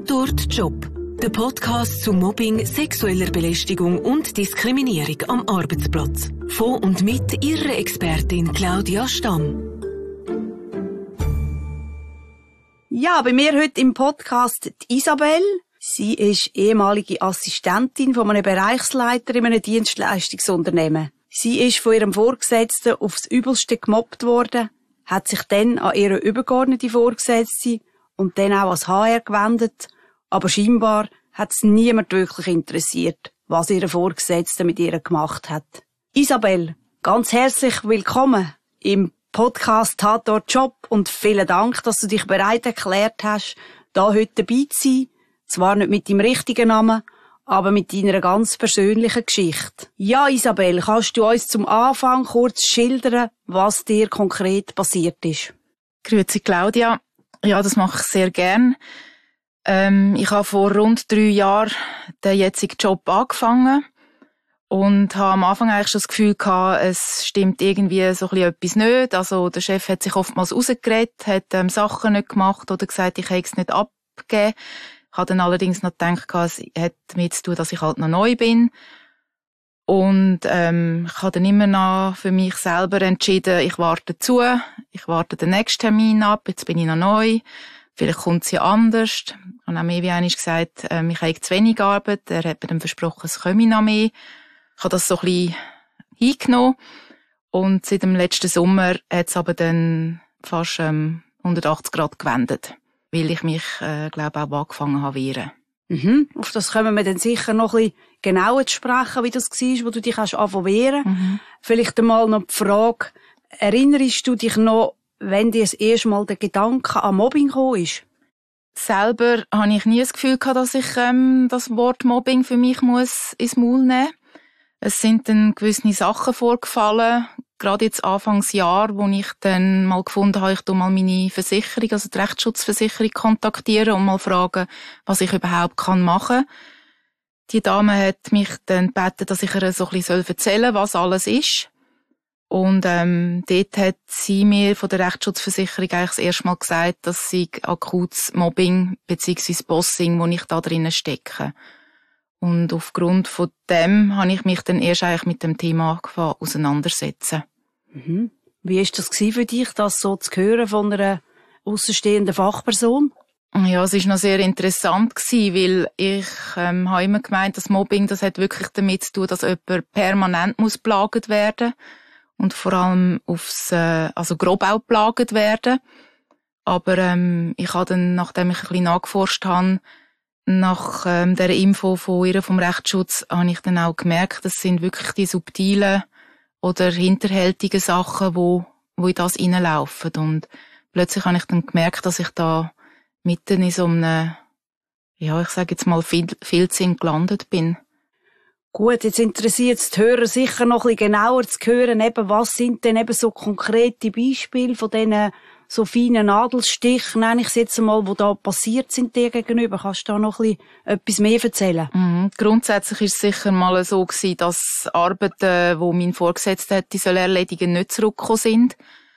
Tatort Job. Der Podcast zu Mobbing, sexueller Belästigung und Diskriminierung am Arbeitsplatz. Von und mit ihrer Expertin Claudia Stamm. Ja, bei mir heute im Podcast die Isabel. Sie ist ehemalige Assistentin von einem Bereichsleiter in einem Dienstleistungsunternehmen. Sie ist von ihrem Vorgesetzten aufs Übelste gemobbt worden, hat sich dann an ihre übergeordnete Vorgesetzte und dann auch ans HR gewendet, aber scheinbar hat es niemand wirklich interessiert, was ihre Vorgesetzte mit ihr gemacht hat. Isabel, ganz herzlich willkommen im Podcast Tatort Job und vielen Dank, dass du dich bereit erklärt hast, da heute dabei zu sein. Zwar nicht mit deinem richtigen Namen, aber mit deiner ganz persönlichen Geschichte. Ja, Isabel, kannst du uns zum Anfang kurz schildern, was dir konkret passiert ist? Grüezi Claudia. Ja, das mache ich sehr gern. Ich habe vor rund 3 Jahren den jetzigen Job angefangen und habe am Anfang eigentlich schon das Gefühl gehabt, es stimmt irgendwie so ein bisschen etwas nicht. Also der Chef hat sich oftmals rausgeredet, hat Sachen nicht gemacht oder gesagt, ich hätte es nicht abgegeben. Ich habe dann allerdings noch gedacht, es hat damit zu tun, dass ich halt noch neu bin. Und ich habe dann immer noch für mich selber entschieden, ich warte zu, ich warte den nächsten Termin ab, jetzt bin ich noch neu, vielleicht kommt es ja anders. Und auch mir wie einmal gesagt, ich habe zu wenig Arbeit, er hat mir dann versprochen, es komme noch mehr. Ich habe das so ein bisschen hingenommen und seit dem letzten Sommer hat es aber dann fast 180 Grad gewendet, weil ich mich, glaube auch angefangen habe zu wehren. Auf das kommen wir dann sicher noch ein bisschen genauer zu sprechen, wie das war, wo du dich anfangen zu wehren. Vielleicht einmal noch die Frage, erinnerst du dich noch, wenn dir das erste Mal der Gedanke an Mobbing gekommen ist? Selber habe ich nie das Gefühl gehabt, dass ich das Wort Mobbing für mich muss ins Maul nehmen muss. Es sind dann gewisse Sachen vorgefallen, gerade jetzt Anfangsjahr, wo ich dann mal gefunden habe, ich tu mal meine Versicherung, also die Rechtsschutzversicherung kontaktieren und mal fragen, was ich überhaupt machen kann. Die Dame hat mich dann gebeten, dass ich ihr so ein bisschen erzählen soll, was alles ist. Und dort hat sie mir von der Rechtsschutzversicherung eigentlich das erste Mal gesagt, dass sie akutes Mobbing bzw. Bossing, wo ich da drinnen stecke. Und aufgrund von dem habe ich mich dann erst eigentlich mit dem Thema angefangen auseinandersetzen. Wie war das für dich, das so zu hören von einer aussenstehenden Fachperson? Ja, es war noch sehr interessant gewesen, weil ich habe immer gemeint, dass Mobbing, das hat wirklich damit zu tun, dass jemand permanent muss plagt werden und vor allem also grob auch plagt werden. Aber ich habe dann, nachdem ich ein bisschen nachgeforscht habe, nach der Info von ihr vom Rechtsschutz, habe ich dann auch gemerkt, das sind wirklich die subtilen oder hinterhältigen Sachen, wo in das reinlaufen. Und plötzlich habe ich dann gemerkt, dass ich da mitten in so einem, ja, ich sage jetzt mal, Filzing gelandet bin. Gut, jetzt interessiert es die Hörer sicher noch ein bisschen genauer zu hören, eben, was sind denn eben so konkrete Beispiele von diesen so feinen Nadelstichen, nenne ich es jetzt einmal, die da passiert sind dir gegenüber. Kannst du da noch ein bisschen etwas mehr erzählen? Grundsätzlich ist es sicher mal so gewesen, dass Arbeiten, die mein Vorgesetzter hätte erledigen, nicht zurückgekommen sind.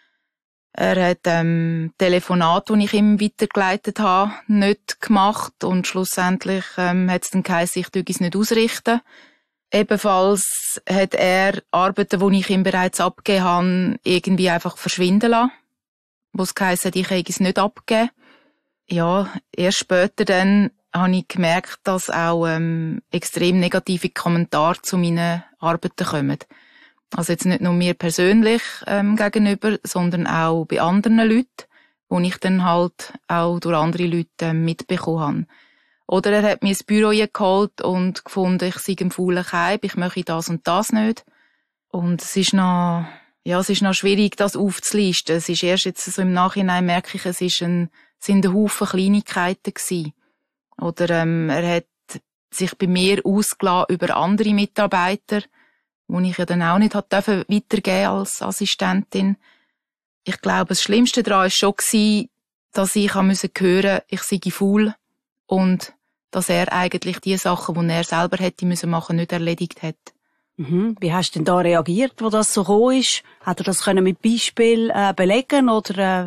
Er hat Telefonate, die ich ihm weitergeleitet habe, nicht gemacht und schlussendlich hat es dann geheißen, ich tue es nicht ausrichten. Ebenfalls hat er Arbeiten, die ich ihm bereits abgegeben habe, irgendwie einfach verschwinden lassen. Wo es geheißen hat, ich habe es nicht abgegeben. Ja, erst später dann habe ich gemerkt, dass auch extrem negative Kommentare zu meinen Arbeiten kommen. Also jetzt nicht nur mir persönlich gegenüber, sondern auch bei anderen Leuten, wo ich dann halt auch durch andere Leute mitbekommen habe. Oder er hat mir ins Büro geholt und gefunden, ich sei ein fauler Keib, ich möchte das und das nicht. Und es ist noch schwierig, das aufzulisten. Es ist erst jetzt so im Nachhinein, merke ich, sind ein Haufen Kleinigkeiten gewesen. Oder er hat sich bei mir ausgelassen über andere Mitarbeiter, die ich ja dann auch nicht weitergeben als Assistentin. Ich glaube, das Schlimmste daran war schon, dass ich hören musste, ich sei faul und dass er eigentlich die Sachen, die er selber hätte machen müssen, nicht erledigt hat. Wie hast du denn da reagiert, wo das so gekommen ist? Hat er das mit Beispiel belegen oder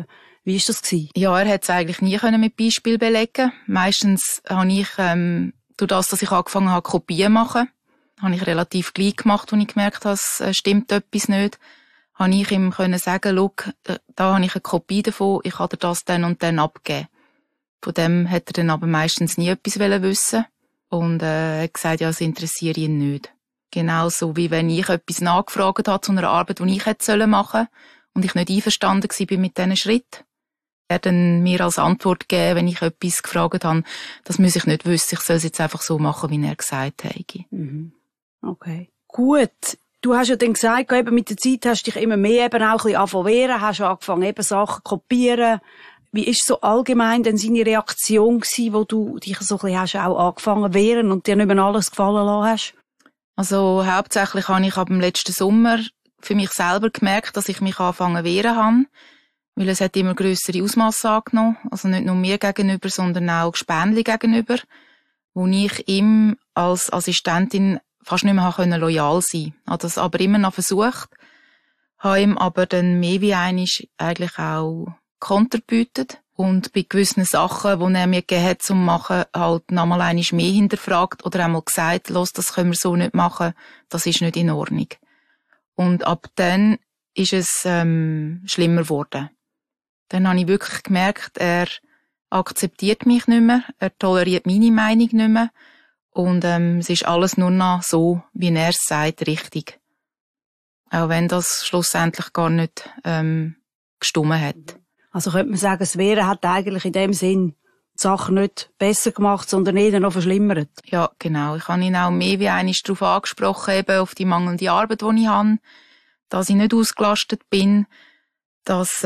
Wie war das? Ja, er hat es eigentlich nie mit Beispiel belegen. Meistens habe ich, durch das, dass ich angefangen habe, Kopien machen, habe ich relativ gleich gemacht, als ich gemerkt habe, es stimmt etwas nicht. Habe ich ihm sagen, schau, da habe ich eine Kopie davon, ich kann dir das dann und dann abgeben. Von dem hat er dann aber meistens nie etwas wissen. Und er hat gesagt, ja, es interessiert ihn nicht. Genauso wie wenn ich etwas nachgefragt habe zu einer Arbeit, die ich hätte machen sollen und ich nicht einverstanden war mit diesen Schritten. Er hat dann mir als Antwort gegeben, wenn ich etwas gefragt habe, das muss ich nicht wissen, ich soll es jetzt einfach so machen, wie er gesagt hat. Mhm. Okay. Gut. Du hast ja dann gesagt, eben mit der Zeit hast du dich immer mehr eben auch ein bisschen angefangen wehren, hast angefangen eben Sachen zu kopieren. Wie ist so allgemein denn seine Reaktion gewesen, wo du dich so ein bisschen hast auch angefangen wehren und dir nicht mehr alles gefallen lassen hast? Also hauptsächlich habe ich ab dem letzten Sommer für mich selber gemerkt, dass ich mich angefangen wehren habe, weil es hat immer grössere Ausmaße angenommen, also nicht nur mir gegenüber, sondern auch Gespänli gegenüber, wo ich ihm als Assistentin fast nicht mehr loyal sein konnte. Ich habe das aber immer noch versucht, habe ihm aber dann mehr wie einmal eigentlich auch Konter gebietet und bei gewissen Sachen, die er mir gegeben hat zum Machen, halt nochmal einmal mehr hinterfragt oder einmal gesagt, los, das können wir so nicht machen, das ist nicht in Ordnung. Und ab dann ist es schlimmer geworden. Dann habe ich wirklich gemerkt, er akzeptiert mich nicht mehr, er toleriert meine Meinung nicht mehr und es ist alles nur noch so, wie er es sagt, richtig. Auch wenn das schlussendlich gar nicht gestimmt hat. Also könnte man sagen, das Wehren hat eigentlich in dem Sinn die Sache nicht besser gemacht, sondern eher noch verschlimmert. Ja, genau. Ich habe ihn auch mehr wie einmal darauf angesprochen, eben auf die mangelnde Arbeit, die ich habe, dass ich nicht ausgelastet bin, dass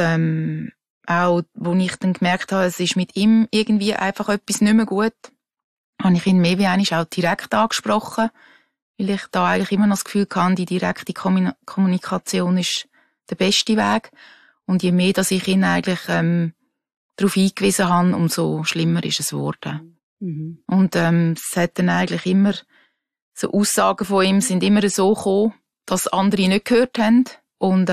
auch, wo ich dann gemerkt habe, es ist mit ihm irgendwie einfach etwas nicht mehr gut, habe ich ihn mehr wie einmal auch direkt angesprochen, weil ich da eigentlich immer noch das Gefühl hatte, die direkte Kommunikation ist der beste Weg. Und je mehr, dass ich ihn eigentlich darauf hingewiesen habe, umso schlimmer ist es geworden. Mhm. Und es hat dann eigentlich immer, so Aussagen von ihm sind immer so gekommen, dass andere nicht gehört haben. Und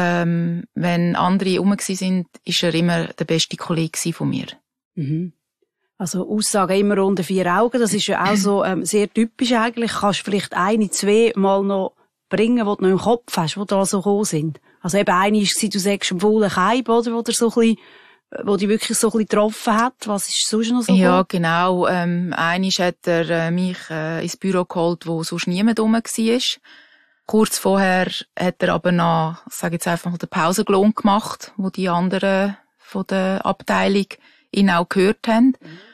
wenn andere rum waren, ist er immer der beste Kollege von mir. Mhm. Also Aussagen immer unter 4 Augen, das ist ja auch so sehr typisch eigentlich. Kannst du vielleicht 1, 2 Mal noch bringen, die du noch im Kopf hast, die da so gekommen sind? Also eben eine war, du sagst, ein faulen Keib, oder, wo dich wirklich so ein bisschen getroffen hat. Was ist sonst noch so? Ja, genau. Einmal hat er mich ins Büro geholt, wo sonst niemand rum war. Kurz vorher hat er aber noch, sage jetzt einfach mal, den Pausengelohn gemacht, wo die anderen von der Abteilung ihn auch gehört haben.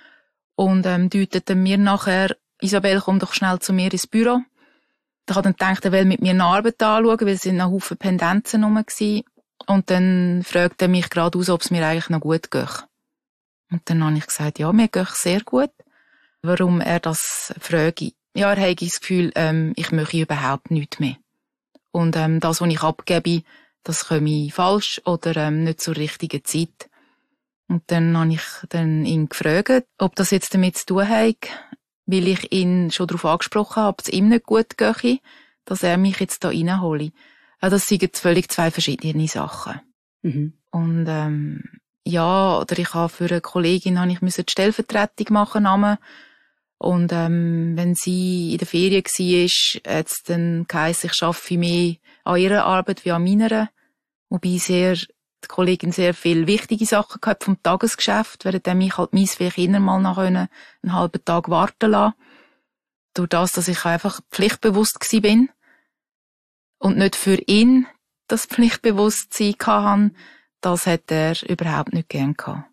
Und deuteten mir nachher, Isabel, komm doch schnell zu mir ins Büro. Ich habe dann gedacht, er will mit mir eine Arbeit anschauen, weil es sind noch Haufen Pendenzen rum waren. Und dann fragte er mich gerade aus, ob es mir eigentlich noch gut geht. Und dann habe ich gesagt, ja, mir geht sehr gut. Warum er das frage? Ja, er hat das Gefühl, ich möchte überhaupt nichts mehr. Und das, was ich abgebe, das komme falsch oder nicht zur richtigen Zeit. Und dann habe ich ihn gefragt, ob das jetzt damit zu tun hat, weil ich ihn schon darauf angesprochen habe, ob es ihm nicht gut gehe, dass er mich jetzt da reinhole. Das sind jetzt völlig 2 verschiedene Sachen. Mhm. Und ja, oder ich habe für eine Kollegin die Stellvertretung machen. Und wenn sie in der Ferien war, hat es dann geheißen, ich arbeite mehr an ihrer Arbeit wie an meiner. Wobei die Kollegin sehr viele wichtige Sachen gehabt vom Tagesgeschäft, während mich halt meine 4 Kinder mal noch einen halben Tag warten lassen. Durch das, dass ich einfach pflichtbewusst war und nicht für ihn das Pflichtbewusstsein hatte, das hat er überhaupt nicht gern gehabt.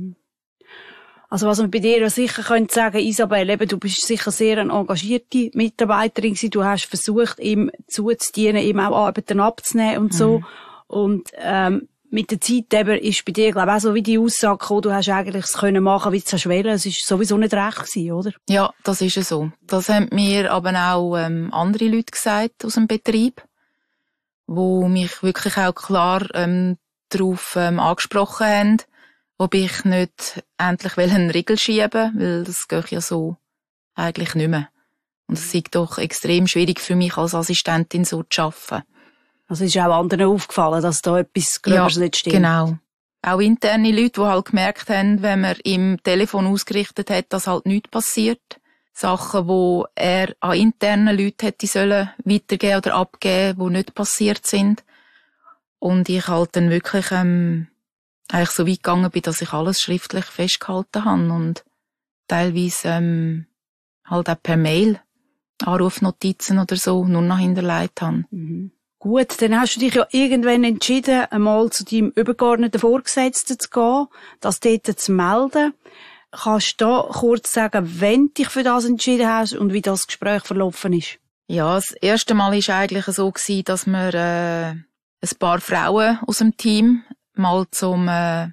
Also was man bei dir sicher könnte sagen, Isabel, eben, du bist sicher sehr eine engagierte Mitarbeiterin gewesen. Du hast versucht, ihm zuzudienen, ihm auch Arbeiten abzunehmen und so. Und mit der Zeit eben ist bei dir, glaube ich, auch so wie die Aussage gekommen, du hast eigentlich es können machen, wie du es wollen. Es ist sowieso nicht recht gewesen, oder? Ja, das ist ja so. Das haben mir aber auch andere Leute gesagt aus dem Betrieb, wo mich wirklich auch klar darauf angesprochen haben, ob ich nicht endlich einen Riegel schieben will, weil das geht ja so eigentlich nicht mehr. Und es ist doch extrem schwierig für mich als Assistentin so zu arbeiten. Also ist auch anderen aufgefallen, dass da etwas Gröberes nicht stimmt. Genau. auch interne Leute, die halt gemerkt haben, wenn man im Telefon ausgerichtet hat, dass halt nichts passiert. Sachen, die er an internen Leuten hätte sollen weitergeben oder abgeben, die nicht passiert sind. Und ich halt dann wirklich eigentlich so weit gegangen bin, dass ich alles schriftlich festgehalten habe und teilweise halt auch per Mail Anrufnotizen oder so nur noch hinterlegt habe. Mhm. Gut, dann hast du dich ja irgendwann entschieden, einmal zu deinem übergeordneten Vorgesetzten zu gehen, das dort zu melden. Kannst du da kurz sagen, wenn du dich für das entschieden hast und wie das Gespräch verlaufen ist? Ja, das erste Mal war eigentlich so gewesen, dass wir ein paar Frauen aus dem Team mal zum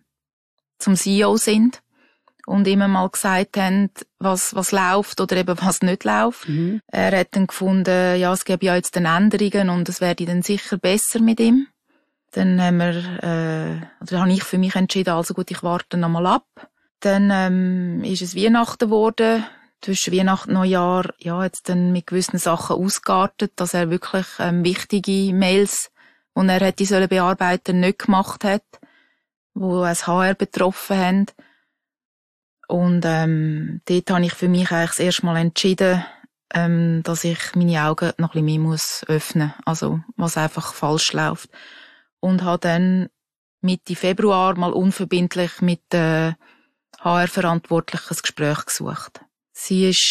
CEO sind und immer mal gesagt haben, was läuft oder eben was nicht läuft. Mhm. Er hat dann gefunden, ja, es gäbe ja jetzt dann Änderungen und es werde dann sicher besser mit ihm. Dann habe ich für mich entschieden, also gut, ich warte noch mal ab. Dann ist es Weihnachten geworden. Zwischen Weihnachten und Neujahr, ja, jetzt dann mit gewissen Sachen ausgeartet, dass er wirklich wichtige Mails, die er hätte sollen bearbeiten, nicht gemacht hat, wo das HR betroffen haben. Und dort habe ich für mich eigentlich das erste Mal entschieden, dass ich meine Augen noch ein bisschen mehr öffnen muss, also was einfach falsch läuft. Und habe dann Mitte Februar mal unverbindlich mit HR-Verantwortlichen ein Gespräch gesucht. Sie ist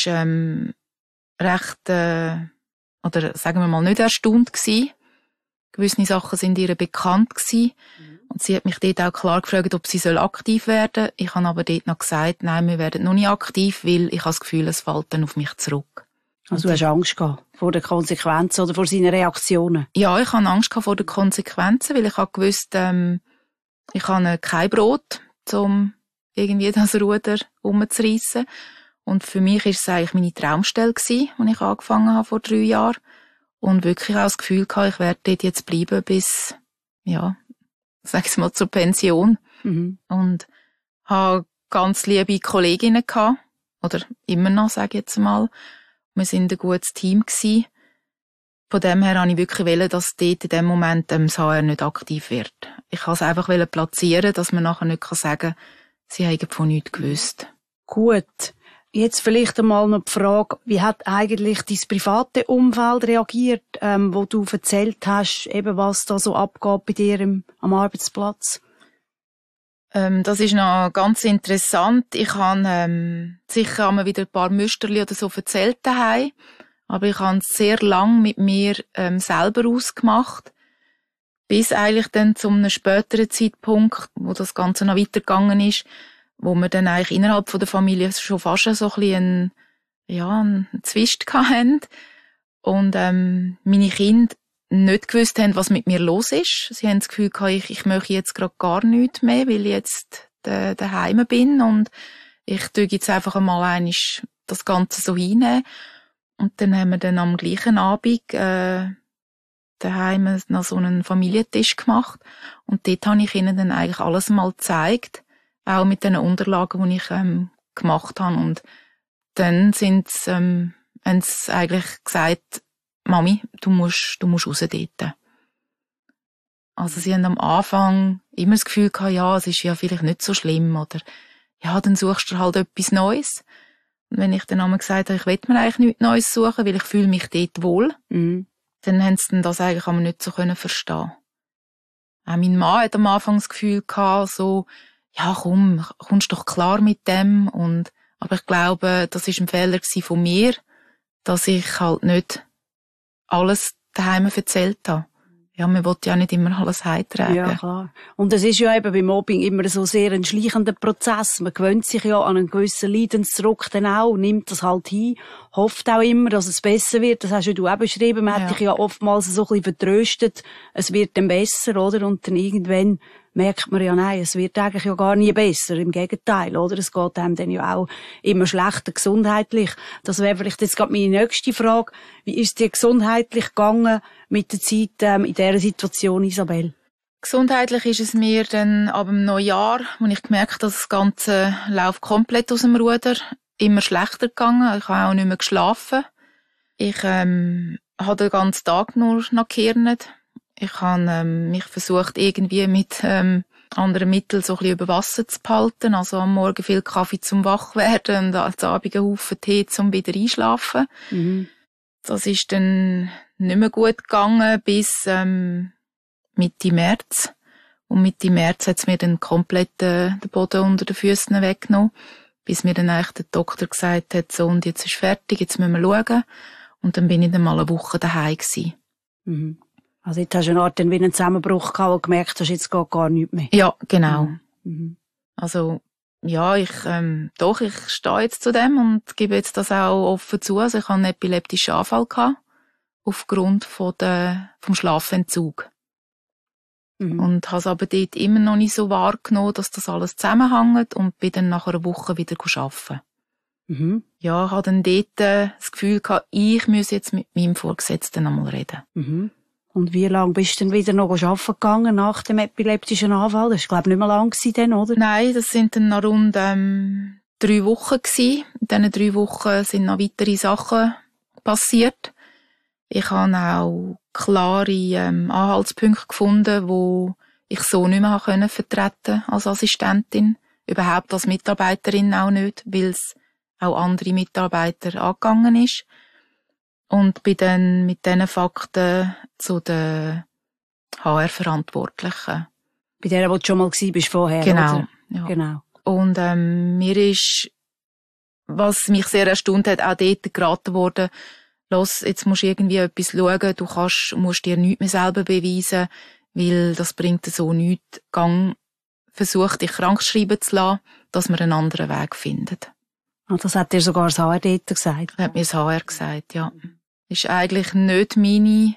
recht, oder sagen wir mal, nicht erstaunt gewesen. Gewisse Sachen sind ihr bekannt gewesen. Und sie hat mich dort auch klar gefragt, ob sie aktiv werden soll. Ich habe aber dort noch gesagt, nein, wir werden noch nicht aktiv, weil ich habe das Gefühl, es fällt dann auf mich zurück. Also du hast Angst gehabt vor den Konsequenzen oder vor seinen Reaktionen? Ja, ich habe Angst gehabt vor den Konsequenzen, weil ich habe gewusst, ich habe kein Brot, um irgendwie das Ruder umzureissen. Und für mich war es eigentlich meine Traumstelle gewesen, als ich angefangen habe vor 3 Jahren. Und wirklich auch das Gefühl gehabt, ich werde dort jetzt bleiben bis, ja, sag ich mal, zur Pension. Mhm. Und habe ganz liebe Kolleginnen gehabt. Oder immer noch, sage ich jetzt mal. Wir sind ein gutes Team gewesen. Von dem her wollte ich wirklich wollen, dass dort in dem Moment das HR nicht aktiv wird. Ich wollte es einfach platzieren, dass man nachher nicht sagen kann, sie haben von nichts gewusst. Gut. Jetzt vielleicht einmal noch die Frage, wie hat eigentlich dein private Umfeld reagiert, wo du erzählt hast, eben was da so abgeht bei dir am Arbeitsplatz? Das ist noch ganz interessant. Ich habe sicher einmal wieder ein paar Müsterli oder so erzählt daheim, aber ich habe es sehr lang mit mir selber ausgemacht, bis eigentlich dann zu einem späteren Zeitpunkt, wo das Ganze noch weitergegangen ist, wo wir dann eigentlich innerhalb von der Familie schon fast so ein bisschen einen Zwist hatten und meine Kinder nicht gewusst haben, was mit mir los ist. Sie haben das Gefühl gehabt, ich möchte jetzt gerade gar nichts mehr, weil ich jetzt daheim bin und ich tue jetzt einfach einmal das Ganze so hinnehmen. Und dann haben wir dann am gleichen Abend daheim noch so einen Familientisch gemacht und dort habe ich ihnen dann eigentlich alles mal gezeigt, auch mit den Unterlagen, die ich gemacht habe. Und dann haben sie eigentlich gesagt, Mami, du musst raus dort. Also sie haben am Anfang immer das Gefühl gehabt, ja, es ist ja vielleicht nicht so schlimm, oder ja, dann suchst du halt etwas Neues. Und wenn ich dann einmal gesagt habe, ich will mir eigentlich nichts Neues suchen, weil ich fühle mich dort wohl, dann haben sie das eigentlich aber nicht so verstehen. Auch mein Mann hat am Anfang das Gefühl gehabt, so, ja komm, kommst doch klar mit dem. Aber ich glaube, das war ein Fehler von mir, dass ich halt nicht alles daheim erzählt habe. Ja, man will ja nicht immer alles heimtragen. Ja, klar. Und es ist ja eben beim Mobbing immer so sehr ein schleichender Prozess. Man gewöhnt sich ja an einen gewissen Leidensdruck dann auch, nimmt das halt hin, hofft auch immer, dass es besser wird. Das hast ja du auch beschrieben. Man hat dich ja oftmals so ein bisschen vertröstet. Es wird dann besser, oder? Und dann irgendwann merkt man ja, nein, es wird eigentlich ja gar nie besser. Im Gegenteil, oder? Es geht einem dann ja auch immer schlechter gesundheitlich. Das wäre vielleicht jetzt gerade meine nächste Frage. Wie ist es dir gesundheitlich gegangen mit der Zeit in dieser Situation, Isabel? Gesundheitlich ist es mir dann ab dem Neujahr, als ich gemerkt habe, dass das Ganze läuft komplett aus dem Ruder, immer schlechter gegangen. Ich habe auch nicht mehr geschlafen. Ich habe den ganzen Tag nur noch gehirnet. Ich habe mich versucht, irgendwie mit andere Mittel so ein bisschen über Wasser zu behalten. Also am Morgen viel Kaffee zum Wachwerden und am Abend einen Haufen Tee zum wieder einschlafen. Mhm. Das ist dann nicht mehr gut gegangen bis Mitte März. Und Mitte März hat es mir dann komplett den Boden unter den Füßen weggenommen, bis mir dann eigentlich der Doktor gesagt hat, so, und jetzt ist fertig, jetzt müssen wir schauen. Und dann bin ich dann mal eine Woche daheim gewesen. Mhm. Also jetzt hast du eine Art dann wie einen Zusammenbruch gehabt, wo du gemerkt hast, jetzt geht gar nichts mehr. Ja, genau. Mhm. Also, ja, ich stehe jetzt zu dem und gebe jetzt das auch offen zu. Also ich hatte einen epileptischen Anfall gehabt, aufgrund vom Schlafentzug. Mhm. Und habe es aber dort immer noch nicht so wahrgenommen, dass das alles zusammenhängt, und bin dann nach einer Woche wieder arbeiten. Mhm. Ja, ich hatte dann dort das Gefühl gehabt, ich muss jetzt mit meinem Vorgesetzten einmal reden. Mhm. Und wie lange bist du denn wieder noch arbeiten gegangen nach dem epileptischen Anfall? Das war, glaube ich, nicht mehr lang dann, oder? Nein, das sind dann noch rund 3 Wochen gewesen. In diesen 3 Wochen sind noch weitere Sachen passiert. Ich habe auch klare Anhaltspunkte gefunden, wo ich so nicht mehr vertreten als Assistentin. Überhaupt als Mitarbeiterin auch nicht, weil es auch andere Mitarbeiter angegangen ist. Und bin dann mit diesen Fakten zu den HR-Verantwortlichen. Bei der, wo du schon mal warst vorher, Genau. oder? Ja. Genau. Und mir ist, was mich sehr erstaunt hat, auch dort geraten worden, los, jetzt musst du irgendwie etwas schauen, musst dir nichts mehr selber beweisen, weil das bringt so nichts. Versuch dich krank schreiben zu lassen, dass wir einen anderen Weg finden. Und das hat dir sogar das HR dort gesagt? Das hat mir das HR gesagt, ja. Das ist eigentlich nicht meine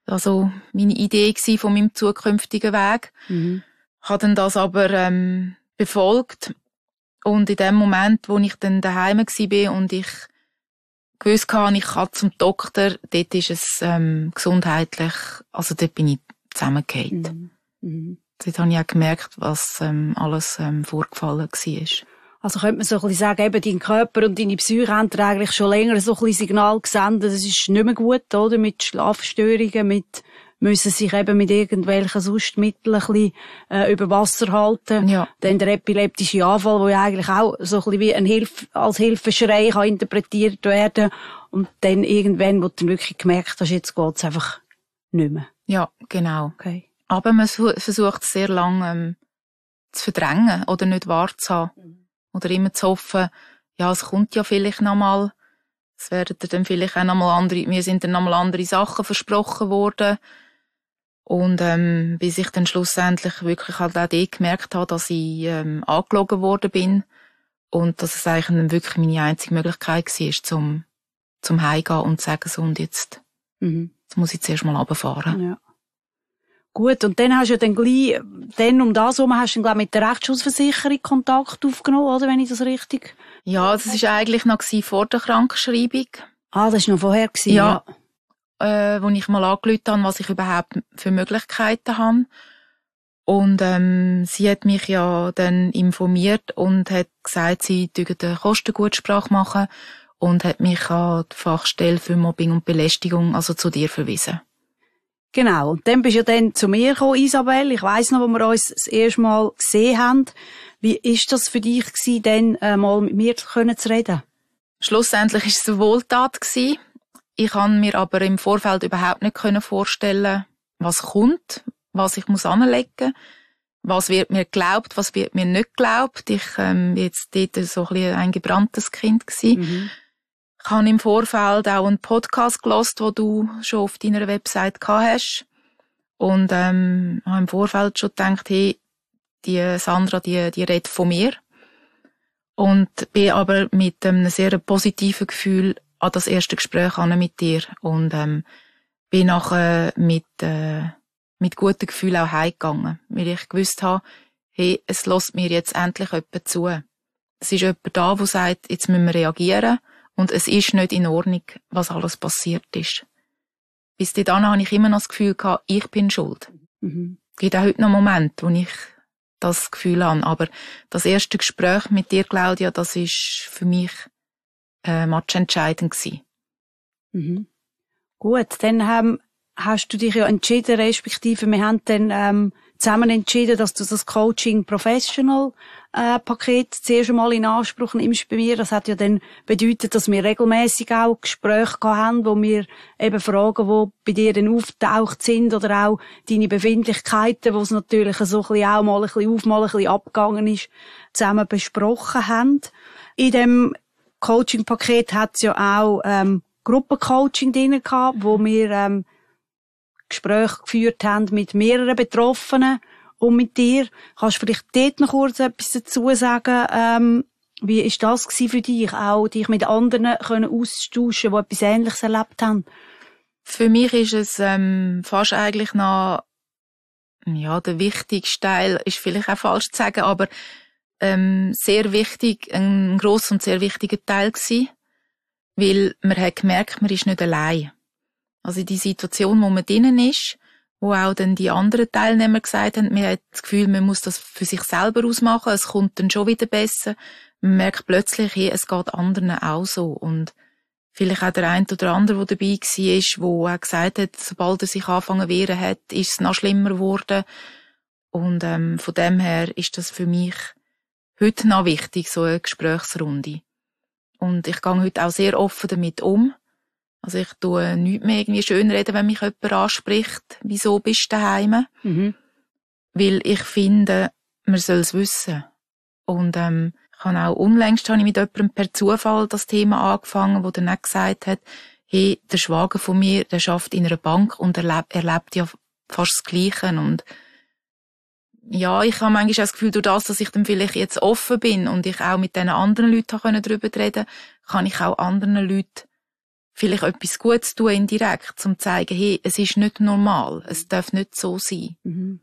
Idee gewesen von meinem zukünftigen Weg. Mhm. Ich habe dann das aber befolgt. Und in dem Moment, wo ich dann daheim war und ich gewusst habe, ich kann zum Doktor, dort ist es gesundheitlich, also dort bin ich zusammengefallen. Mhm. Mhm. Dort habe ich auch gemerkt, was alles vorgefallen war. Also könnte man so ein bisschen sagen, eben dein Körper und deine Psyche haben dir eigentlich schon länger so ein bisschen Signal gesendet, das ist nicht mehr gut, oder? Mit Schlafstörungen, müssen sich eben mit irgendwelchen Sustmitteln ein bisschen über Wasser halten. Ja. Dann der epileptische Anfall, der ja eigentlich auch so ein bisschen wie als Hilfeschrei kann interpretiert werden. Und dann irgendwann, wo du dann wirklich gemerkt hast, jetzt geht's einfach nicht mehr. Ja, genau. Okay. Aber man versucht sehr lange zu verdrängen oder nicht wahrzuhaben. Oder immer zu hoffen, ja, es kommt ja vielleicht nochmal, es werden dann vielleicht auch nochmal mir sind dann nochmal andere Sachen versprochen worden. Und bis ich dann schlussendlich wirklich halt auch dort gemerkt habe, dass ich angelogen worden bin und dass es eigentlich dann wirklich meine einzige Möglichkeit war, zum Heimgehen und zu sagen, so, und jetzt muss ich zuerst mal runterfahren. Ja. Gut, und dann hast du ja dann gleich, um das herum hast du dann, glaube ich, mit der Rechtsschutzversicherung Kontakt aufgenommen, oder, wenn ich das richtig... Ja, das war eigentlich noch vor der Krankschreibung. Ah, das war noch vorher gewesen, ja. Wo ich mal angerufen habe, was ich überhaupt für Möglichkeiten habe. Und sie hat mich ja dann informiert und hat gesagt, sie würde eine Kostengutsprache machen und hat mich an die Fachstelle für Mobbing und Belästigung, also zu dir, verwiesen. Genau. Und dann bist du ja dann zu mir gekommen, Isabel. Ich weiss noch, wo wir uns das erste Mal gesehen haben. Wie ist das für dich gewesen, dann mal mit mir zu reden? Schlussendlich war es eine Wohltat gewesen. Ich kann mir aber im Vorfeld überhaupt nicht vorstellen, was kommt, was ich muss anlegen, was wird mir geglaubt, was wird mir nicht geglaubt. Ich jetzt dort so ein bisschen ein gebranntes Kind gewesen. Mhm. Ich habe im Vorfeld auch einen Podcast gehört, den du schon auf deiner Website gehabt hast. Und habe im Vorfeld schon gedacht, hey, die Sandra, die redet von mir. Und bin aber mit einem sehr positiven Gefühl an das erste Gespräch mit dir. Und bin nachher mit gutem Gefühl auch heimgegangen. Weil ich gewusst habe, hey, es lässt mir jetzt endlich jemand zu. Es ist jemand da, der sagt, jetzt müssen wir reagieren. Und es ist nicht in Ordnung, was alles passiert ist. Bis dahin habe ich immer noch das Gefühl gehabt, ich bin schuld. Mhm. Es gibt auch heute noch Momente, wo ich das Gefühl habe. Aber das erste Gespräch mit dir, Claudia, das ist für mich matchentscheidend gewesen. Mhm. Gut, dann hast du dich ja entschieden, respektive wir haben dann zusammen entschieden, dass du das Coaching Professional Paket zuerst einmal in Anspruch nimmst bei mir. Das hat ja dann bedeutet, dass wir regelmäßig auch Gespräche haben, wo wir eben Fragen, die bei dir dann auftaucht sind oder auch deine Befindlichkeiten, wo es natürlich so ein bisschen auch mal ein bisschen auf, mal ein bisschen abgegangen ist, zusammen besprochen haben. In dem Coaching-Paket hat es ja auch Gruppencoaching drin gehabt, wo wir Gespräche geführt haben mit mehreren Betroffenen und mit dir. Kannst du vielleicht dort noch kurz etwas dazu sagen? Wie ist das für dich, auch dich mit anderen austauschen, die etwas Ähnliches erlebt haben? Für mich ist es fast eigentlich noch, ja, der wichtigste Teil, ist vielleicht auch falsch zu sagen, aber sehr wichtig, ein grosser und sehr wichtiger Teil gewesen, weil man hat gemerkt, man ist nicht allein. Also die Situation, wo man drinnen ist, wo auch dann die anderen Teilnehmer gesagt haben, man hat das Gefühl, man muss das für sich selber ausmachen, es kommt dann schon wieder besser. Man merkt plötzlich, hey, es geht anderen auch so. Und vielleicht auch der eine oder andere, der dabei war, wo auch gesagt hat, sobald er sich angefangen zu wehren hat, ist es noch schlimmer geworden. Und von dem her ist das für mich heute noch wichtig, so eine Gesprächsrunde. Und ich gehe heute auch sehr offen damit um. Also ich tue nichts mehr irgendwie schönreden, wenn mich jemand anspricht, wieso bist du daheim? Weil ich finde, man soll es wissen. Und ich habe auch unlängst mit jemandem per Zufall das Thema angefangen, wo dann auch gesagt hat, hey, der Schwager von mir, der arbeitet in einer Bank und erlebt ja fast das Gleiche. Und ja, ich habe manchmal auch das Gefühl, durch das, dass ich dann vielleicht jetzt offen bin und ich auch mit diesen anderen Leuten darüber reden kann ich auch anderen Leuten vielleicht etwas Gutes tun indirekt, um zu zeigen, hey, es ist nicht normal, es darf nicht so sein.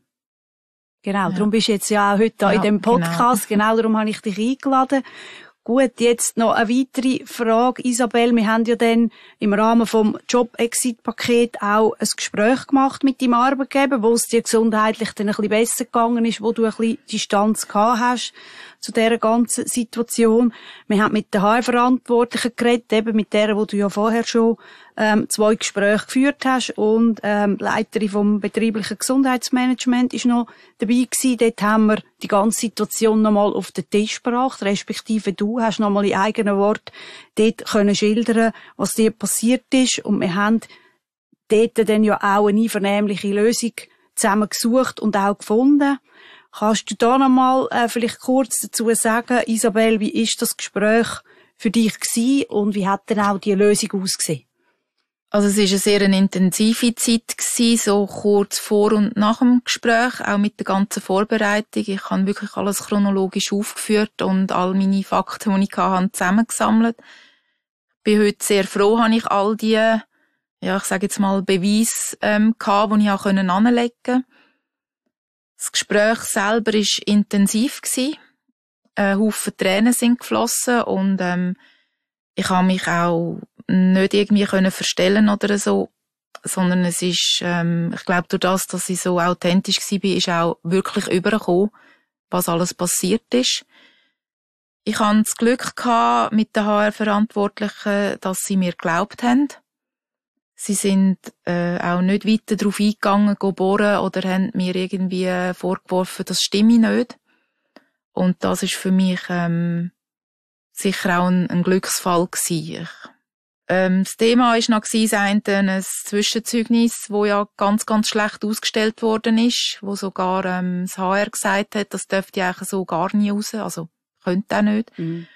Genau, darum bist du jetzt ja auch heute da in dem Podcast, genau darum habe ich dich eingeladen. Gut, jetzt noch eine weitere Frage, Isabel. Wir haben ja dann im Rahmen vom Job-Exit-Paket auch ein Gespräch gemacht mit deinem Arbeitgeber, wo es dir gesundheitlich dann ein bisschen besser gegangen ist, wo du ein bisschen Distanz gehabt hast zu dieser ganzen Situation. Wir haben mit der HR-Verantwortlichen geredet, eben mit der, wo du ja vorher schon 2 Gespräche geführt hast, und die Leiterin vom betrieblichen Gesundheitsmanagement ist noch dabei gewesen. Dort haben wir die ganze Situation nochmal auf den Tisch gebracht, respektive du hast nochmal in eigenen Worten dort können schildern, was dir passiert ist, und wir haben dort dann ja auch eine einvernehmliche Lösung zusammen gesucht und auch gefunden. Kannst du da nochmal vielleicht kurz dazu sagen, Isabel, wie ist das Gespräch für dich gewesen und wie hat denn auch die Lösung ausgesehen? Also es war eine sehr intensive Zeit gewesen, so kurz vor und nach dem Gespräch, auch mit der ganzen Vorbereitung. Ich habe wirklich alles chronologisch aufgeführt und all meine Fakten, die ich hatte, zusammengesammelt. Ich bin heute sehr froh, habe ich all die, ja, ich sage jetzt mal, Beweise gehabt, die ich auch anlegen konnte. Das Gespräch selber war intensiv gewesen. Ein Haufen Tränen sind geflossen und ich habe mich auch nicht irgendwie verstellen oder so, sondern es ist, ich glaube, durch das, dass ich so authentisch war, ist auch wirklich übergekommen, was alles passiert ist. Ich hatte das Glück gehabt mit den HR-Verantwortlichen, dass sie mir geglaubt haben. Sie sind auch nicht weiter darauf eingegangen, bohren oder haben mir irgendwie vorgeworfen, das stimme nicht. Und das ist für mich sicher auch ein Glücksfall gewesen. Das Thema war noch ein Zwischenzeugnis, das ja ganz, ganz schlecht ausgestellt worden ist, wo sogar das HR gesagt hat, das dürfte eigentlich so gar nie raus, also könnte auch nicht.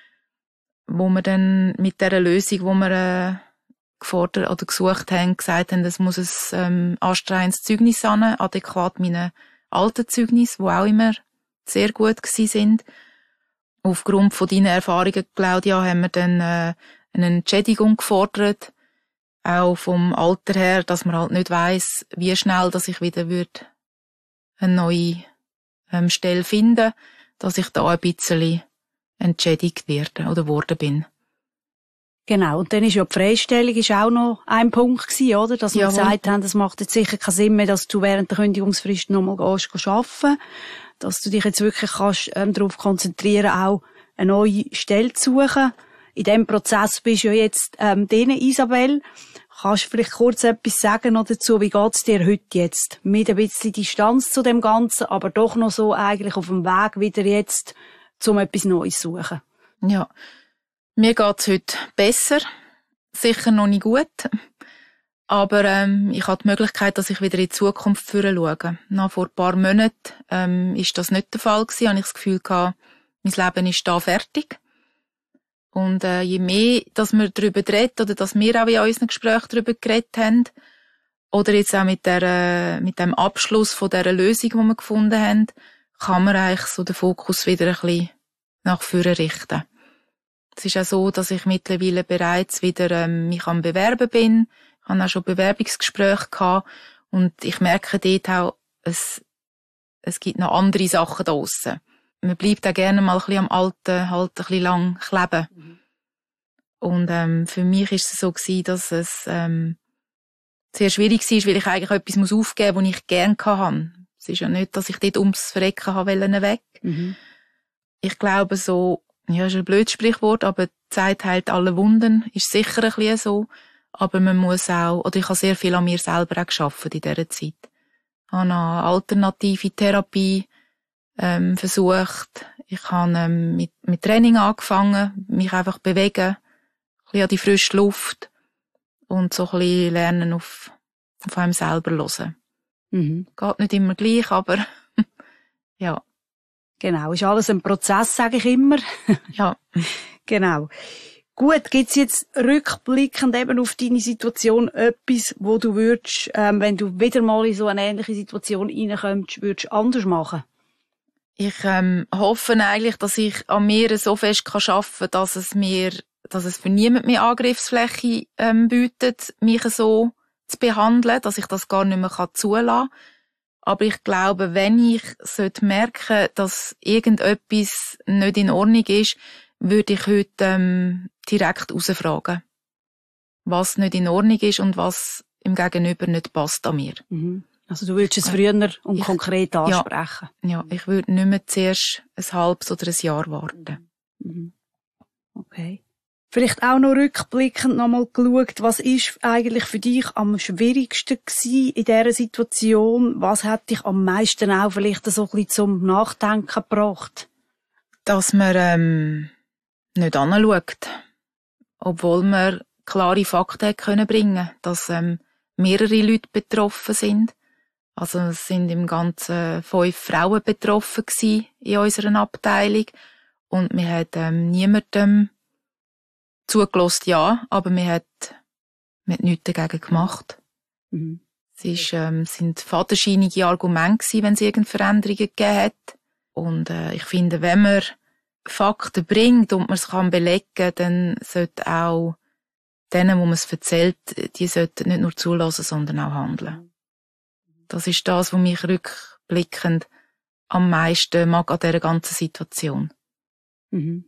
Wo wir dann mit dieser Lösung, wo wir gefordert oder gesucht haben, gesagt haben, es muss ein anstrengendes Zeugnis sein, adäquat meinen alten Zeugnis, die auch immer sehr gut gewesen sind. Aufgrund von deinen Erfahrungen, Claudia, haben wir dann eine Entschädigung gefordert, auch vom Alter her, dass man halt nicht weiss, wie schnell, dass ich wieder eine neue Stelle finde, dass ich da ein bisschen entschädigt werde oder worden bin. Genau, und dann ist ja die Freistellung ist auch noch ein Punkt gewesen, oder? Dass wir gesagt haben, es macht jetzt sicher keinen Sinn mehr, dass du während der Kündigungsfrist nochmal gehst arbeiten, dass du dich jetzt wirklich kannst darauf konzentrieren, auch eine neue Stelle zu suchen. In diesem Prozess bist du ja jetzt drin, Isabel. Kannst du vielleicht kurz etwas sagen noch dazu? Wie geht's dir heute jetzt? Mit ein bisschen Distanz zu dem Ganzen, aber doch noch so eigentlich auf dem Weg wieder jetzt, um etwas Neues zu suchen. Ja, mir geht's heute besser. Sicher noch nicht gut. Aber ich habe die Möglichkeit, dass ich wieder in die Zukunft schaue. Nach vor ein paar Monaten ist das nicht der Fall gewesen. Habe ich das Gefühl gehabt, mein Leben ist da fertig. Und je mehr, dass wir darüber reden, oder dass wir auch in unseren Gesprächen darüber geredet haben, oder jetzt auch mit dem Abschluss von dieser Lösung, die wir gefunden haben, kann man eigentlich so den Fokus wieder ein bisschen nach vorne richten. Es ist auch so, dass ich mittlerweile bereits wieder mich am Bewerben bin. Ich habe auch schon Bewerbungsgespräche gehabt. Und ich merke dort auch, es gibt noch andere Sachen da draussen. Man bleibt auch gerne mal ein bisschen am Alten halt ein bisschen lang kleben. Mhm. Und für mich ist es so gewesen, dass es sehr schwierig war, weil ich eigentlich etwas aufgeben muss, das ich gerne hatte. Es ist ja nicht, dass ich dort ums Verrecken weg. Mhm. Ich glaube so, ja, ist ein blödes Sprichwort, aber die Zeit heilt alle Wunden, ist sicher ein bisschen so. Aber man muss auch, oder ich habe sehr viel an mir selber auch gearbeitet in dieser Zeit. Ich habe eine alternative Therapie versucht. Ich habe mit Training angefangen, mich einfach bewegen, ein bisschen an die frische Luft und so ein bisschen lernen auf einem selber hören. Mhm. Geht nicht immer gleich, aber ja. Genau, ist alles ein Prozess, sage ich immer. Ja. Genau. Gut, gibt's jetzt rückblickend eben auf deine Situation etwas, wo du würdest, wenn du wieder mal in so eine ähnliche Situation reinkommst, würdest anders machen? Ich hoffe eigentlich, dass ich an mir so fest arbeiten kann, dass es für niemand mehr Angriffsfläche bietet, mich so zu behandeln, dass ich das gar nicht mehr zulassen kann. Aber ich glaube, wenn ich merken, dass irgendetwas nicht in Ordnung ist, würde ich heute direkt herausfragen, was nicht in Ordnung ist und was im Gegenüber nicht passt an mir. Mhm. Also du würdest es früher und konkret ansprechen? Ja, ich würde nicht mehr zuerst ein halbes oder ein Jahr warten. Mhm. Okay. Vielleicht auch noch rückblickend nochmal geschaut, was ist eigentlich für dich am schwierigsten gewesen in dieser Situation? Was hat dich am meisten auch vielleicht so ein bisschen zum Nachdenken gebracht? Dass man nicht anschaut, obwohl man klare Fakten bringen konnte, dass mehrere Leute betroffen sind. Also es sind im Ganzen 5 Frauen betroffen gewesen in unserer Abteilung und wir hat niemandem zugelassen, ja, aber wir hat nichts dagegen gemacht. Mhm. Es sind fadenscheinige Argumente gewesen, wenn es irgendeine Veränderungen gegeben hat. Und ich finde, wenn man Fakten bringt und man es kann belegen, dann sollte auch denen, wo man es erzählt, die sollten nicht nur zulassen, sondern auch handeln. Das ist das, was mich rückblickend am meisten mag an dieser ganzen Situation. Mhm.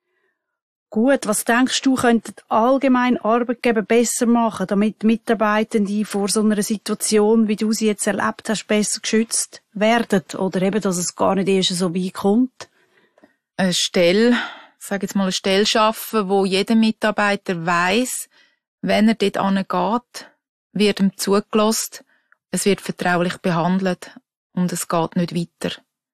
Gut, was denkst du, könnten allgemein Arbeitgeber besser machen, damit Mitarbeitende vor so einer Situation, wie du sie jetzt erlebt hast, besser geschützt werden? Oder eben, dass es gar nicht erst so weit kommt? Eine Stelle schaffen, wo jeder Mitarbeiter weiss, wenn er dort hingeht, wird ihm zugelassen, es wird vertraulich behandelt und es geht nicht weiter.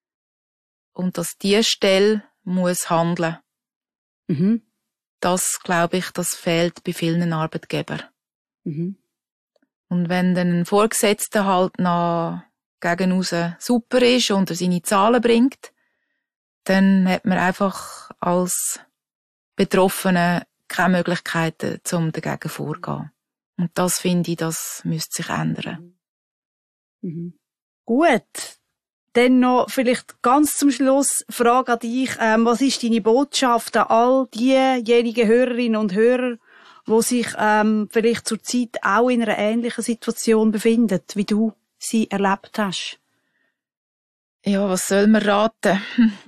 Und dass diese Stelle muss handeln. Mhm. Das, glaube ich, das fehlt bei vielen Arbeitgebern. Mhm. Und wenn dann ein Vorgesetzter halt noch gegen raus super ist und er seine Zahlen bringt, dann hat man einfach als Betroffene keine Möglichkeiten, um dagegen vorzugehen. Und das finde ich, das müsste sich ändern. Mhm. Gut. Dann noch vielleicht ganz zum Schluss Frage an dich. Was ist deine Botschaft an all diejenigen Hörerinnen und Hörer, die sich vielleicht zurzeit auch in einer ähnlichen Situation befinden, wie du sie erlebt hast? Ja, was soll man raten?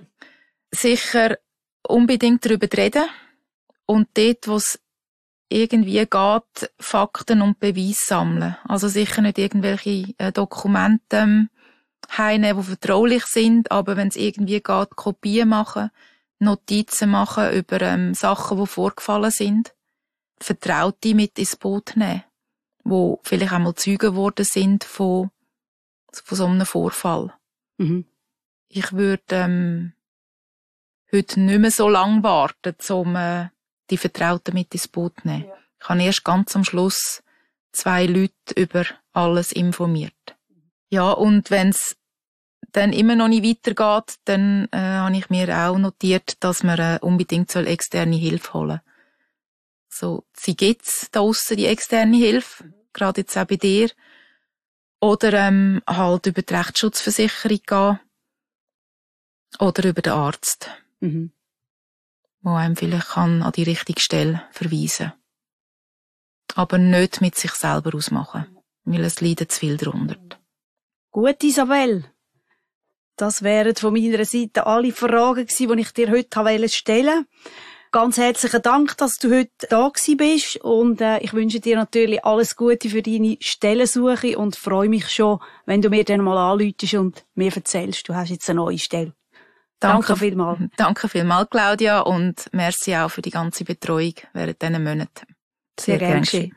Sicher unbedingt darüber reden und dort, wo es irgendwie geht, Fakten und Beweise sammeln. Also sicher nicht irgendwelche Dokumente heimnehmen, die vertraulich sind, aber wenn es irgendwie geht, Kopien machen, Notizen machen über Sachen, die vorgefallen sind, Vertraute mit ins Boot nehmen. die vielleicht einmal Zeugen geworden sind von so einem Vorfall. Mhm. Ich würde heute nicht mehr so lange warten, um die Vertrauten mit ins Boot zu nehmen. Ja. Ich habe erst ganz am Schluss 2 Leute über alles informiert. Ja, und wenn es dann immer noch nicht weitergeht, dann habe ich mir auch notiert, dass man unbedingt externe Hilfe holen soll. So, sie gibt's da aussen, die externe Hilfe, gerade jetzt auch bei dir. Oder halt über die Rechtsschutzversicherung gehen. Oder über den Arzt. Mhm. Wo einem vielleicht kann an die richtige Stelle verweisen. Aber nicht mit sich selber ausmachen, weil es leidet zu viel darunter. Gut, Isabel. Das wären von meiner Seite alle Fragen gewesen, die ich dir heute stellen wollte. Ganz herzlichen Dank, dass du heute da gewesen bist. Und ich wünsche dir natürlich alles Gute für deine Stellensuche und freue mich schon, wenn du mir dann mal anrufst und mir erzählst, du hast jetzt eine neue Stelle. Danke vielmals. Danke vielmals, Claudia, und merci auch für die ganze Betreuung während diesen Monaten. Sehr gerne geschehen.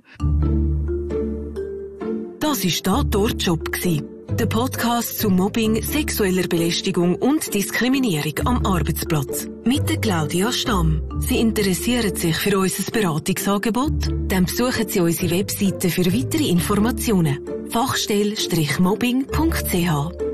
Das war «Da dort Job», der Podcast zu Mobbing, sexueller Belästigung und Diskriminierung am Arbeitsplatz. Mit der Claudia Stamm. Sie interessieren sich für unser Beratungsangebot? Dann besuchen Sie unsere Webseite für weitere Informationen. Fachstelle-mobbing.ch